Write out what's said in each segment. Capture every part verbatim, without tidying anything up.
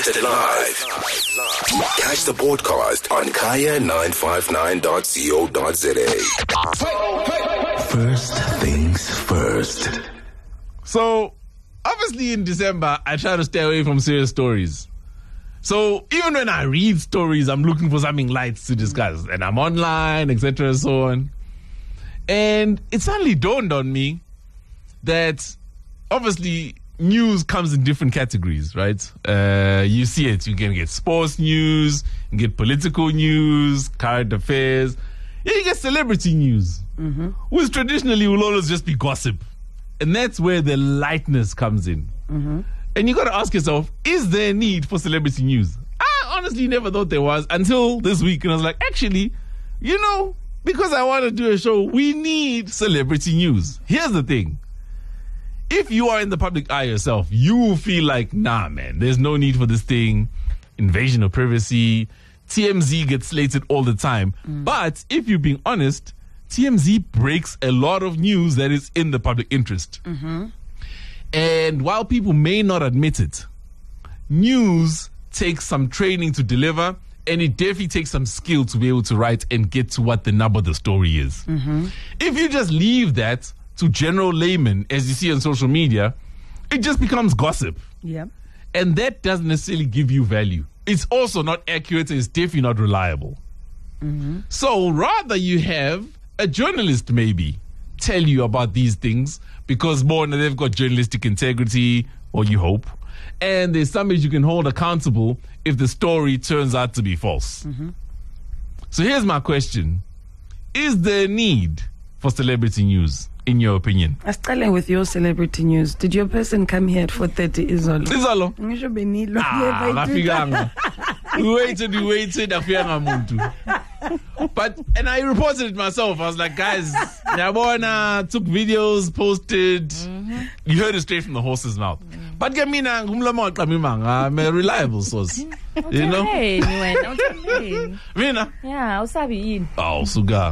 broadcasted live. Catch the broadcast on kaya nine five nine dot co dot za. First things first. So, obviously in December, I try to stay away from serious stories. So, even when I read stories, I'm looking for something light to discuss. And I'm online, et cetera, and so on. And it suddenly dawned on me that, obviously, news comes in different categories, right? Uh, you see it. You can get sports news, you get political news, current affairs. Yeah, you get celebrity news, mm-hmm. which traditionally will always just be gossip. And that's where the lightness comes in. Mm-hmm. And you got to ask yourself, is there a need for celebrity news? I honestly never thought there was until this week. And I was like, actually, you know, because I want to do a show, we need celebrity news. Here's the thing. If you are in the public eye yourself, you will feel like, nah, man, there's no need for this thing. Invasion of privacy. T M Z gets slated all the time. Mm. But if you're being honest, T M Z breaks a lot of news that is in the public interest. Mm-hmm. And while people may not admit it, news takes some training to deliver, and it definitely takes some skill to be able to write and get to what the nub of the story is. Mm-hmm. If you just leave that to general laymen, as you see on social media, it just becomes gossip. Yeah. And that doesn't necessarily give you value. It's also not accurate, and it's definitely not reliable. Mm-hmm. So rather you have a journalist maybe tell you about these things, because more they've got journalistic integrity, or you hope, and there's somebody you can hold accountable if the story turns out to be false. Mm-hmm. So here's my question. Is there a need for celebrity news, in your opinion? I'm starting with your celebrity news. Did your person come here at four thirty, Izolo? Izolo? Ah, ngafika. We waited, we waited, afika muntu. But, and I reported it myself. I was like, guys, Nyabona took videos, posted. Mm-hmm. You heard it straight from the horse's mouth. Mm-hmm. But I'm a reliable source. You know? Hey, Mina? Yeah, I'll sabi in. Oh, Suga.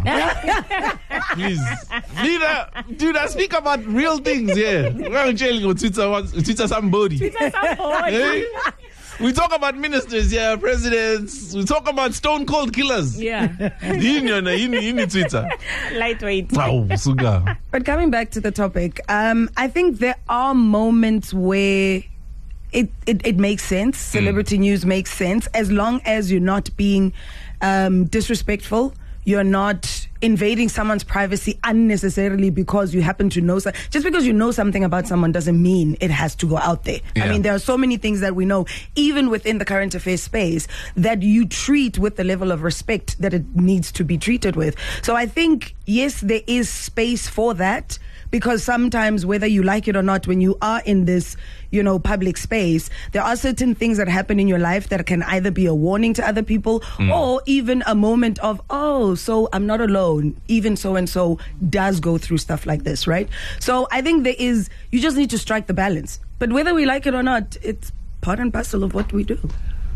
Please. Mina, dude, I speak about real things here. We're chilling on Twitter, Twitter somebody. Twitter somebody. Hey? We talk about ministers, yeah, presidents. We talk about stone cold killers. Yeah. In your in, in Twitter. Lightweight. Wow, Suga. But coming back to the topic, um, I think there are moments where it, it, it makes sense. Celebrity mm. news makes sense as long as you're not being um, disrespectful. You're not invading someone's privacy unnecessarily because you happen to know. So- just because you know something about someone doesn't mean it has to go out there. Yeah. I mean, there are so many things that we know, even within the current affairs space, that you treat with the level of respect that it needs to be treated with. So I think, yes, there is space for that, because sometimes, whether you like it or not, when you are in this, you know, public space, there are certain things that happen in your life that can either be a warning to other people mm. or even a moment of, oh, so I'm not alone. Even so-and-so does go through stuff like this, right? So I think there is, you just need to strike the balance. But whether we like it or not, it's part and parcel of what we do.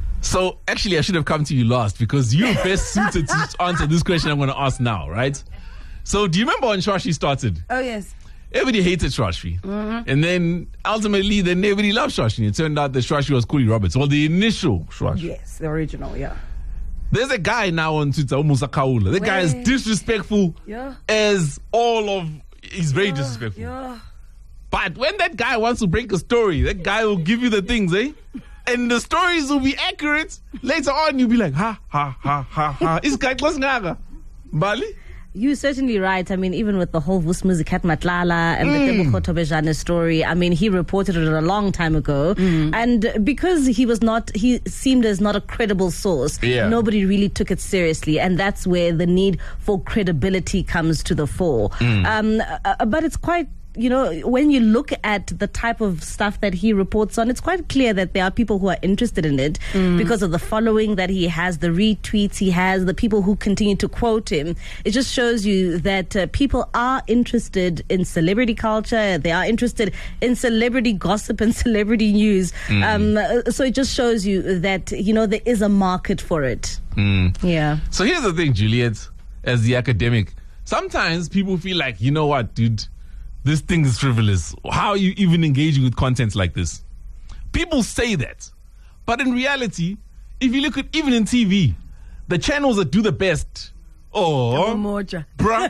So actually, I should have come to you last, because you're best suited to answer this question I'm going to ask now, right? So do you remember when Shwashi started? Oh, yes. Everybody hated Shwashi. Mm-hmm. And then ultimately, then everybody loved Shwashi. And it turned out that Shwashi was Cooley Roberts. Well, the initial Shwashi. Yes, the original, yeah. There's a guy now on Twitter, Musa Kaula. That guy is disrespectful yeah. as all of... He's very yeah, disrespectful. Yeah. But when that guy wants to break a story, that guy will give you the things, eh? And the stories will be accurate. Later on, you'll be like, ha, ha, ha, ha, ha. It's guy close ngaga. Bali? You're certainly right. I mean, even with the whole Vusmuzikat Matlala and mm. the Tebogo Tobejane story, I mean, he reported it a long time ago. Mm. And because he was not, he seemed as not a credible source, yeah. nobody really took it seriously. And that's where the need for credibility comes to the fore. Mm. Um, uh, but it's quite, you know, when you look at the type of stuff that he reports on, it's quite clear that there are people who are interested in it mm. because of the following that he has, the retweets he has, the people who continue to quote him. It just shows you that uh, people are interested in celebrity culture. They are interested in celebrity gossip and celebrity news. Mm. Um, so it just shows you that, you know, there is a market for it. Mm. Yeah. So here's the thing, Juliet, as the academic, sometimes people feel like, you know what, dude, this thing is frivolous. How are you even engaging with content like this? People say that. But in reality, if you look at even in T V, the channels that do the best, oh, bruh,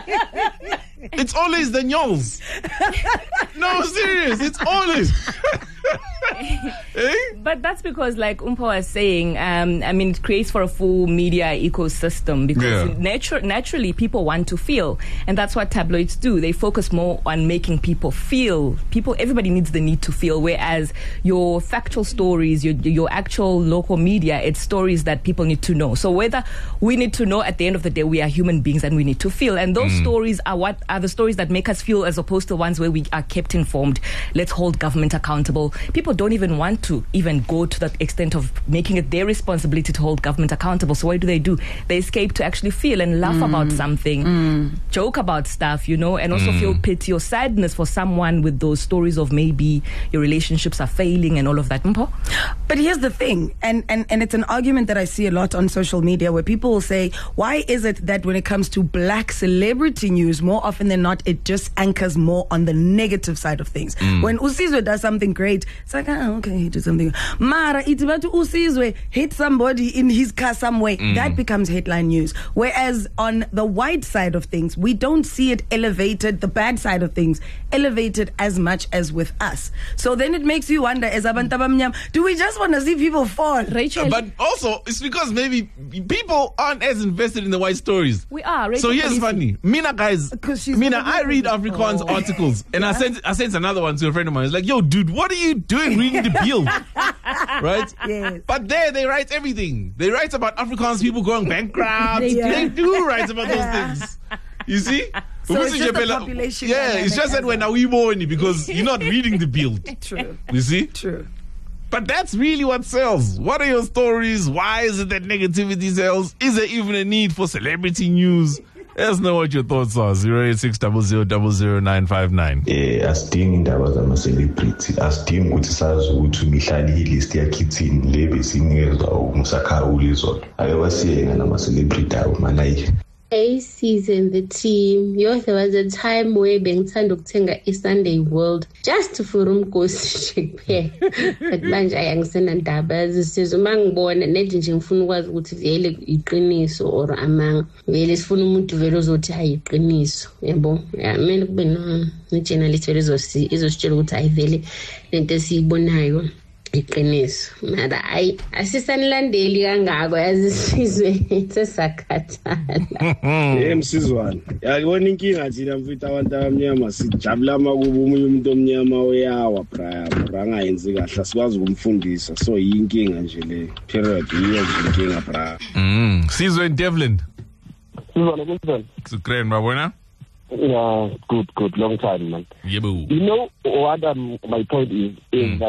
it's always the Nyols. No, serious, it's always. Eh? But that's because, like Umpa was saying, um, I mean, it creates for a full media ecosystem because Yeah. natu- naturally people want to feel, and that's what tabloids do. They focus more on making people feel. People, everybody needs the need to feel. Whereas your factual stories, your your actual local media, it's stories that people need to know. So whether we need to know, at the end of the day, we are human beings and we need to feel. And those stories are what are the stories that make us feel, as opposed to ones where we are kept informed. Let's hold government accountable. People don't even want to even go to that extent of making it their responsibility to hold government accountable. So what do they do? They escape to actually feel and laugh about something, joke about stuff, you know, and also feel pity or sadness for someone with those stories of maybe your relationships are failing and all of that. Mpo? But here's the thing, and, and, and it's an argument that I see a lot on social media where people will say, why is it that when it comes to black celebrity news, more often than not, it just anchors more on the negative side of things? When Usizwe does something great, it's like, oh, okay, he did something. Mara, it's about to Usizwe hit somebody in his car some way. That becomes headline news. Whereas on the white side of things, we don't see it elevated, the bad side of things, elevated as much as with us. So then it makes you wonder, as abantu abamnyama, do we just want to see people fall? Rachel, But also, it's because maybe people aren't as invested in the white stories. we are. Rachel So here's Polisi. funny. Mina, guys, 'Cause she's Mina, really I read good. Afrikaans Oh. articles, and I sent I sent another one to a friend of mine. It's like, yo, dude, what are you doing reading the Bild? Right? Yes. But there, they write everything. They write about Afrikaans people going bankrupt. They They, do. do write about those things. You see? So it's Ukuthi just the nje phela- population Yeah, it's dynamic just that as when well. we born because you're not reading the Bild. True, You see? true. But that's really what sells. What are your stories? Why is it that negativity sells? Is there even a need for celebrity news? Let us know what your thoughts are. zero eight six zero zero zero zero nine five nine. eh asidingi indaba zama-celebrity, asidingi ukuthi sazi ukuthi mihlali ilist yakhithini le besinikezwa umsakhawuli zona ake wasiyeka nama-celebrity awo manayi. Hey, season the team. Yo, there was a time where bengithanda ukuthenga iSunday World just for umgosi nje kuphela. But manje ayangisena ndaba yazisizo mangibona nethi nje ngifuna ukwazi ukuthi vele iqiniso or amanga. Vele sifuna umuntu vele ozothi ayiqiniso. Yabo. Yeah, mina kube no journalist vele izosi izositshela ukuthi ayivele lento esiyibonayo iqiniso. Mara ayi asisanilandeli kangako yazisizwe sesakhathala. Hey Msizwane, yakubona inkinga thina mfethu abantu abamnyama sijabula makuba umunye umuntu omnyama uyawa bra bra ngayenzi kahle sikwazi ukumfundisa so yinkinga nje le period yiyo nje inkinga bra. Mm. Sizwe in Devlin. Sizwane, Sizwane. Sukren, Babona. Yeah, good, good, long time, man. Yebu. You know what um, my point is, is Mm. that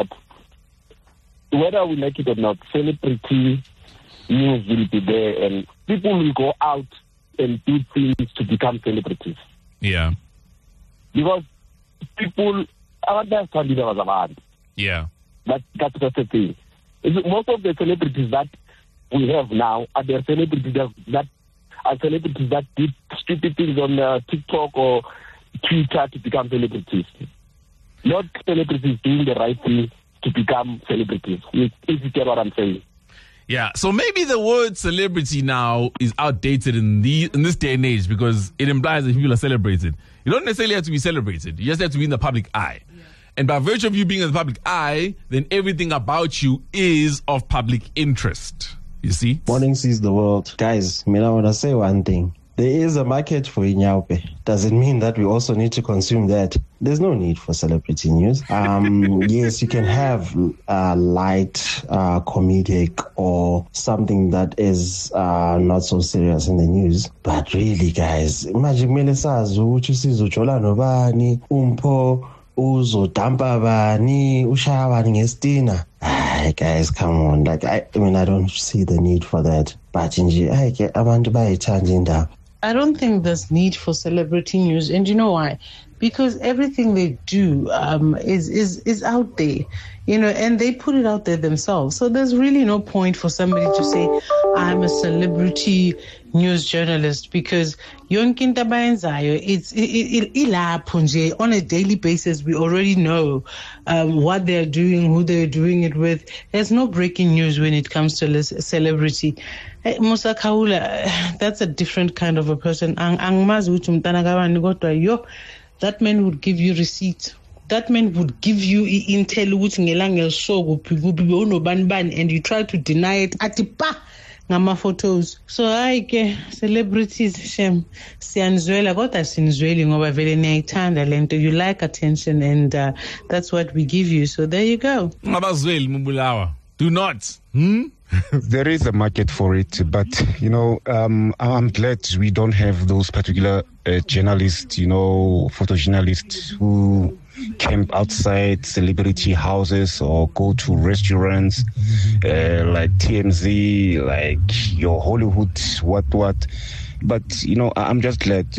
whether we like it or not, celebrity news will be there and people will go out and do things to become celebrities. Yeah. Because people, abantu was abantu. Yeah. That, that's just the thing. Is most of the celebrities that we have now are the celebrities that, that are celebrities that did stupid things on uh, TikTok or Twitter to become celebrities. Not celebrities doing the right thing to become celebrities. If you get what I'm saying. Yeah, so maybe the word celebrity now is outdated in the in this day and age because it implies that people are celebrated. You don't necessarily have to be celebrated. You just have to be in the public eye. Yeah. And by virtue of you being in the public eye, then everything about you is of public interest. You see? Morning sees the world. Guys, I mean, I want to say one thing. There is a market for Inyaupe. Does it mean that we also need to consume that? There's no need for celebrity news. Um, yes, you can have uh, light, uh, comedic, or something that is uh, not so serious in the news. But really, guys, imagine Melesazu, uchusizuchola nobani, umpo, uzodampa bani, ushaya bani ngestina. Ay, guys, come on. Like, I, I mean, I don't see the need for that. But nje, ay, abantu bayithanda indaba. I don't think there's need for celebrity news. And you know why? because everything they do um, is, is, is out there, you know, and they put it out there themselves. So there's really no point for somebody to say, I'm a celebrity news journalist, because yonke into abayenzayo, it's ilapho nje. On a daily basis, we already know um, what they're doing, who they're doing it with. There's no breaking news when it comes to celebrity. Musa Khawula, that's a different kind of a person. Angmazi ukuthi umntana kabani kodwa yo, that man would give you receipt. That man would give you intel ukuthi ngelanga eliso kuphi kuphi unobani bani, and you try to deny it ati pa ngama photos. So hayi ke celebrities shem siyanzwela kodwa sinzweli ngoba vele niyayithanda lento. You like attention, and uh, that's what we give you. So there you go. Ngabazweli Mubulawa, do not hmm? There is a market for it, but, you know, um, I'm glad we don't have those particular uh, journalists, you know, photojournalists who camp outside celebrity houses or go to restaurants uh, like T M Z, like your Hollywood, what, what. But, you know, I'm just glad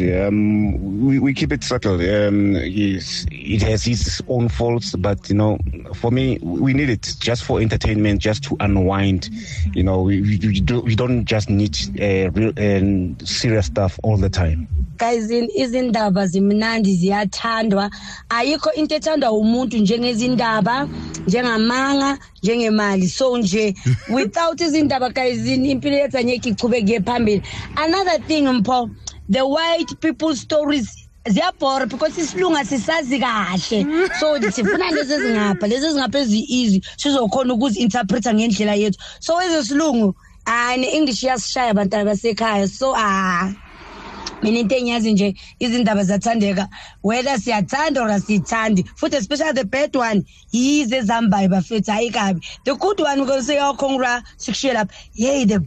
um, we, we keep it subtle. Um, yes, it has its own faults, but, you know, for me, we need it just for entertainment, just to unwind. You know, we, we, we, do, we don't just need uh, real and serious stuff all the time. Guys, in izindaba zimnandi ziyathandwa, ayikho into ethandwa umuntu njengezindaba, njengamanga, njengemali. So nje without izindaba guys, impilo yethu angeke ichubeke phambili. Another thing, Mpo, the white people stories ziyabhora because isilunga sisazi kahle. So sifuna lezi ezingapha, lezi ezingapha ezi-easy sizokhona ukuzi-interpreta ngendlela yethu. So ezesilungu ah ne-English iyasishaya abantwana basekhaya. So ah mina into engiyazi nje izindaba ziyathandeka whether siyathanda or asithandi, futhi especially the bad one yize ezambayo bafethu hayi kabi. The good one because say oh congra sikushiye lapha, yay the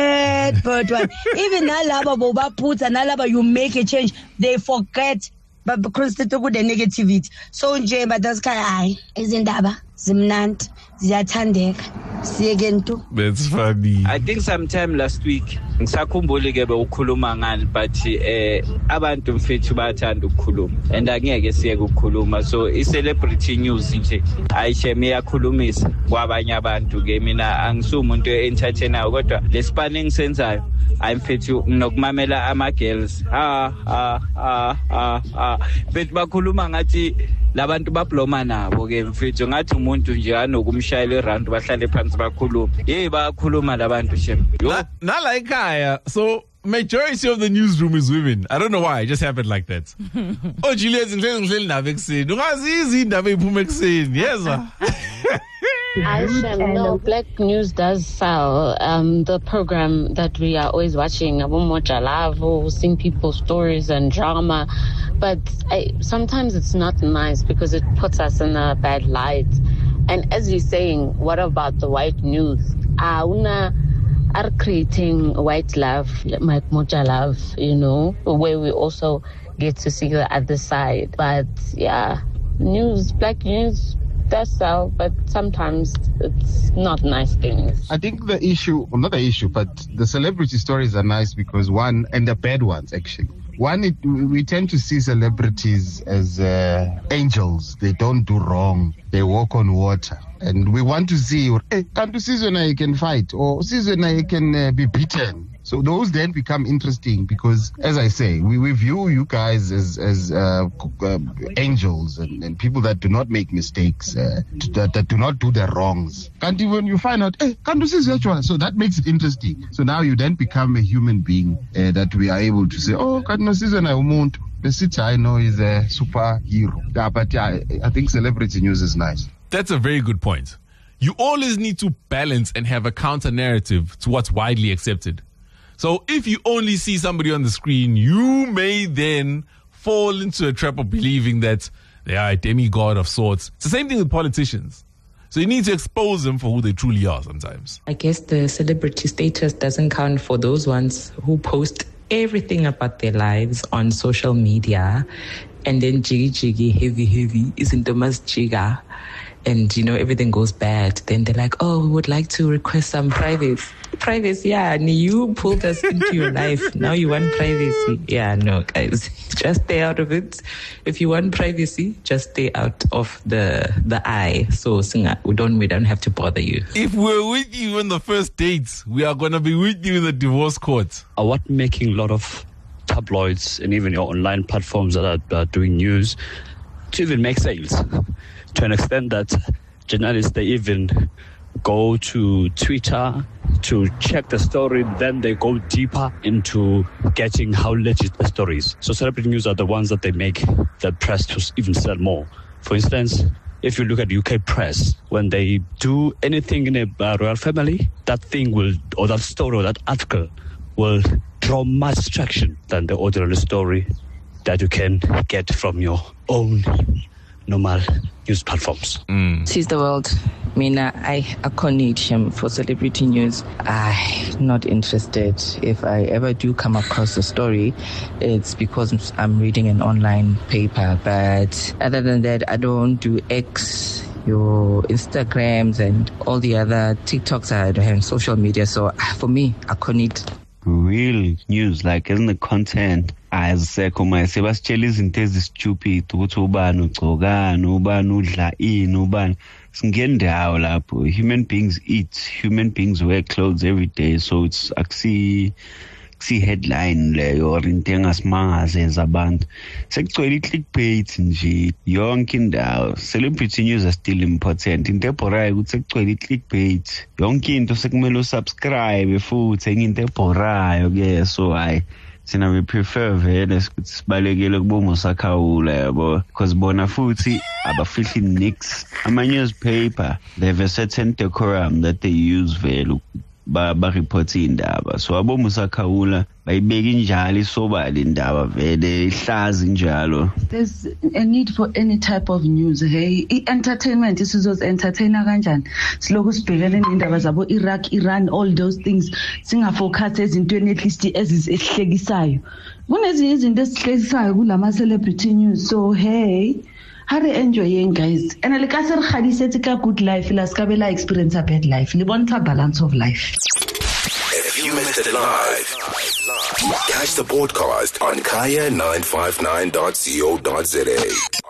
bad bad one. Even nalabo bobaphutha nalabo you make a change, they forget but because they talk with the negativity. So nje badazikhaya hayi izindaba zimnandi ziyathandeka siyeke nto. That's funny. I think sometime last week ngisakhumbule ke bewukhuluma ngani, but eh abantu mfethu bayathanda ukukhuluma and angeke siyeke ukukhuluma. So I celebrity news nje ayisheme yakhulumisa kwabanye abantu ke. Mina angisumuntu entertainer kodwa lesipane ngisenzayo I'm mfethu nginokumamela ama girls ha ha ha ha ha mfethu bakhuluma ngathi labantu babloma nabo ke mfethu ngathi umuntu nje anokumshayela erand bahlale phansi bakhuluma. Hey bakhuluma labantu shem. Not like Kaya. So majority of the newsroom is women. I don't know why. It just happened like that. Oh, Julia's in the ndaba ekuseni. Ungazizi indaba iphuma ekuseni. Yezwa. Aisha, no, Black News does sell. Um, the program that we are always watching, Abomoja Lavo, seeing people's stories and drama. But I, sometimes it's not nice because it puts us in a bad light. And as you're saying, what about the white news? Uh, una are creating white love, like Moja Love, you know, where we also get to see the other side. But yeah, news, Black News does sell, but sometimes it's not nice things. I think the issue, well, not the issue, but the celebrity stories are nice because one, and the bad ones actually. One, it, we tend to see celebrities as uh, angels. They don't do wrong. They walk on water. And we want to see, hey, come to season you can fight, or season you can uh, be beaten. So those then become interesting because, as I say, we, we view you guys as as uh, uh, angels and, and people that do not make mistakes, uh, that, that do not do the wrongs. Can't even you find out, hey, can't do this one. So that makes it interesting. So now you then become a human being uh, that we are able to say, oh, can't do this, I won't. The city I know is a superhero. Yeah, but yeah, I think celebrity news is nice. That's a very good point. You always need to balance and have a counter narrative to what's widely accepted. So if you only see somebody on the screen, you may then fall into a trap of believing that they are a demigod of sorts. It's the same thing with politicians. So you need to expose them for who they truly are sometimes. I guess the celebrity status doesn't count for those ones who post everything about their lives on social media and then jiggy jiggy, heavy heavy, isn't the most jigger. and you know everything goes bad, then they're like, oh, we would like to request some privacy. Privacy, yeah, and you pulled us into your life. Now you want privacy. Yeah, no, guys, just stay out of it. If you want privacy, just stay out of the the eye. So, Singer, we don't we don't have to bother you. If we're with you in the first dates, we are gonna be with you in the divorce court. Uh, what making a lot of tabloids and even your online platforms that are, are doing news to even make sales, to an extent that journalists, they even go to Twitter to check the story, then they go deeper into getting how legit the story is. So celebrity news are the ones that they make the press to even sell more. For instance, if you look at U K press, when they do anything in a uh, royal family, that thing will, or that story or that article will draw much traction than the ordinary story that you can get from your own normal news platforms. Mm. Sees the world. Mina, I, I can't need him for celebrity news. I'm not interested. If I ever do come across a story, it's because I'm reading an online paper. But other than that, I don't do X, your Instagrams, and all the other TikToks I don't have in social media. So for me, I can't need real news, like isn't the content ayisekho manje sebasitshela izinto ezistupid ukuthi ubani ugcokani ubani udla ini ubani singendawo lapho. Human beings eat, human beings wear clothes every day, so it's akusi kusi headline leyo or into engasimangaze zabantu. Sekugcwele i-clickbait nje yonke indawo. Celebrity news are still important. Into ebhorayo ukuthi sekugcwele i-clickbait yonke into sekumele usubscribe futhi enye into ebhorayo ke. So hayi thina we prefer vele ukuthi sibalekele kuboma usakhawula yabo, because bona futhi abafihli nix. Ama newspaper, they have a certain decorum that they use vele ba ba report indaba. So aboma usakhawula bayibeka injalo isobala indaba vele ihlazi njalo. There's a need for any type of news. Hey, entertainment isizos entertainer kanjani siloku sibhekene nendaba zabo Iraq, Iran, all those things, singafocus ezintweni at least ezihlekisayo. Kunezinye izinto ezihlekisayo kulama celebrity news. So hey, hare enjoying guys, and le ka se re gadisetse ka good life la ska bela experience a bad life, le bontsha balance of life. If you missed it live, catch the podcast on kaya nine five nine dot co dot za.